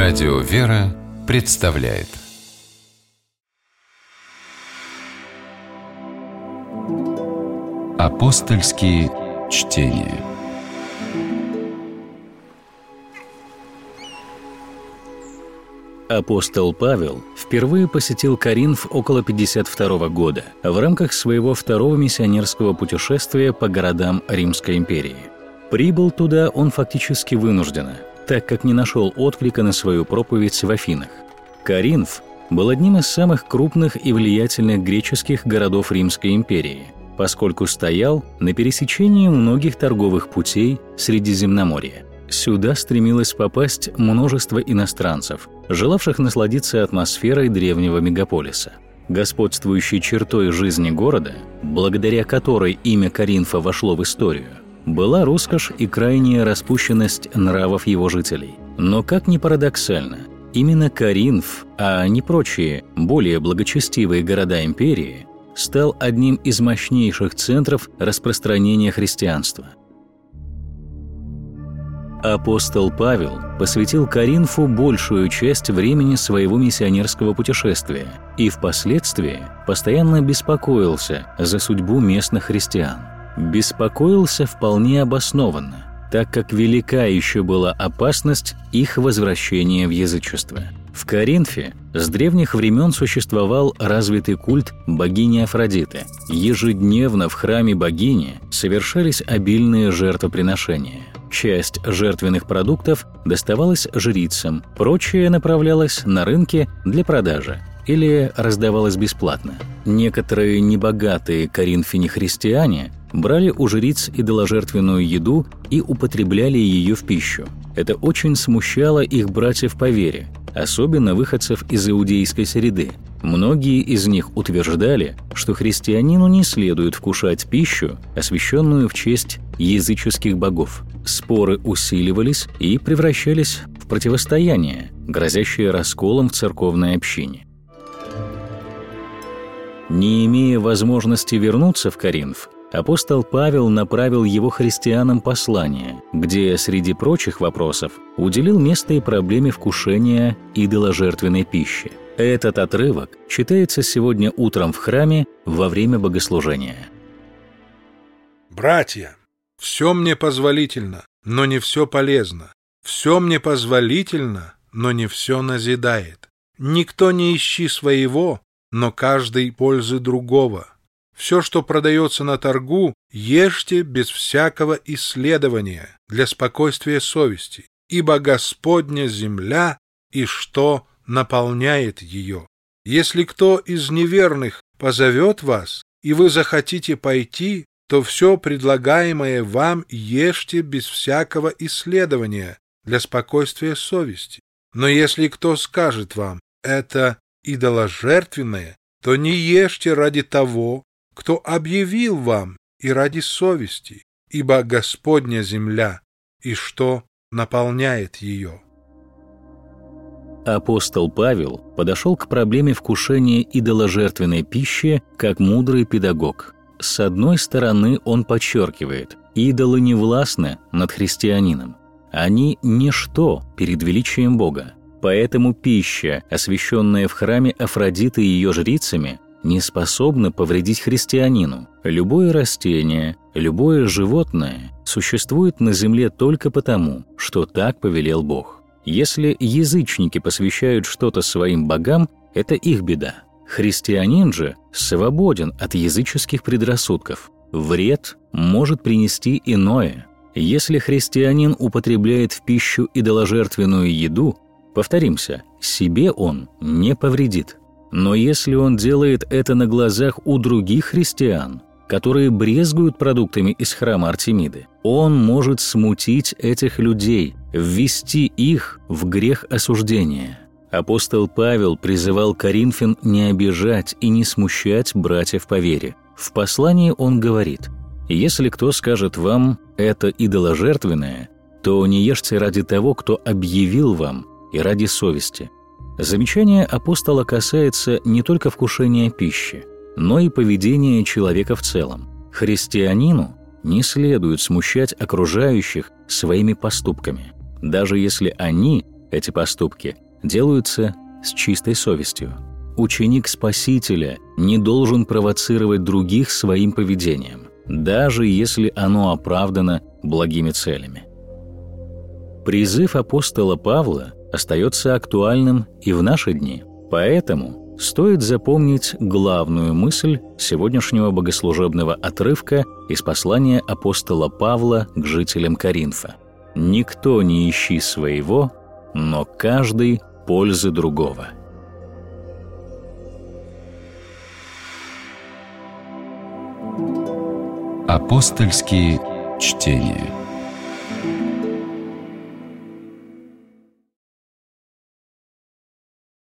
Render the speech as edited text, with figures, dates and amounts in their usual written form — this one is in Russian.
Радио «Вера» представляет Апостольские чтения. Апостол Павел впервые посетил Коринф около 52 года в рамках своего второго миссионерского путешествия по городам Римской империи. Прибыл туда он фактически вынужденно, так как не нашел отклика на свою проповедь в Афинах. Коринф был одним из самых крупных и влиятельных греческих городов Римской империи, поскольку стоял на пересечении многих торговых путей Средиземноморья. Сюда стремилось попасть множество иностранцев, желавших насладиться атмосферой древнего мегаполиса. Господствующей чертой жизни города, благодаря которой имя Коринфа вошло в историю, была роскошь и крайняя распущенность нравов его жителей. Но, как ни парадоксально, именно Коринф, а не прочие, более благочестивые города империи, стал одним из мощнейших центров распространения христианства. Апостол Павел посвятил Коринфу большую часть времени своего миссионерского путешествия и впоследствии постоянно беспокоился за судьбу местных христиан. Беспокоился вполне обоснованно, так как велика еще была опасность их возвращения в язычество. В Коринфе с древних времен существовал развитый культ богини Афродиты. Ежедневно в храме богини совершались обильные жертвоприношения. Часть жертвенных продуктов доставалась жрицам, прочее направлялось на рынки для продажи или раздавалось бесплатно. Некоторые небогатые коринфяне-христиане брали у жриц идоложертвенную еду и употребляли ее в пищу. Это очень смущало их братьев по вере, особенно выходцев из иудейской среды. Многие из них утверждали, что христианину не следует вкушать пищу, освященную в честь языческих богов. Споры усиливались и превращались в противостояние, грозящее расколом в церковной общине. Не имея возможности вернуться в Коринф, апостол Павел направил его христианам послание, где, среди прочих вопросов, уделил место и проблеме вкушения идоложертвенной пищи. Этот отрывок читается сегодня утром в храме во время богослужения. «Братья, все мне позволительно, но не все полезно. Все мне позволительно, но не все назидает. Никто не ищи своего, но каждый пользы другого. Все, что продается на торгу, ешьте без всякого исследования для спокойствия совести, ибо Господня земля и что наполняет ее. Если кто из неверных позовет вас, и вы захотите пойти, то все предлагаемое вам ешьте без всякого исследования для спокойствия совести. Но если кто скажет вам, это идоложертвенное, то не ешьте ради того, кто объявил вам, и ради совести, ибо Господня земля, и что наполняет ее». Апостол Павел подошел к проблеме вкушения идоложертвенной пищи как мудрый педагог. С одной стороны, он подчеркивает, идолы не властны над христианином. Они – ничто перед величием Бога. Поэтому пища, освященная в храме Афродиты и ее жрицами, не способна повредить христианину. Любое растение, любое животное существует на земле только потому, что так повелел Бог. Если язычники посвящают что-то своим богам, это их беда. Христианин же свободен от языческих предрассудков. Вред может принести иное. Если христианин употребляет в пищу идоложертвенную еду, повторимся, себе он не повредит. Но если он делает это на глазах у других христиан, которые брезгуют продуктами из храма Артемиды, он может смутить этих людей, ввести их в грех осуждения. Апостол Павел призывал коринфян не обижать и не смущать братьев по вере. В послании он говорит: «Если кто скажет вам, это идоложертвенное, то не ешьте ради того, кто объявил вам, и ради совести». Замечание апостола касается не только вкушения пищи, но и поведения человека в целом. Христианину не следует смущать окружающих своими поступками, даже если они эти поступки делаются с чистой совестью. Ученик Спасителя не должен провоцировать других своим поведением, даже если оно оправдано благими целями. Призыв апостола Павла остается актуальным и в наши дни, поэтому стоит запомнить главную мысль сегодняшнего богослужебного отрывка из послания апостола Павла к жителям Коринфа. «Никто не ищи своего, но каждый пользы другого». Апостольские чтения.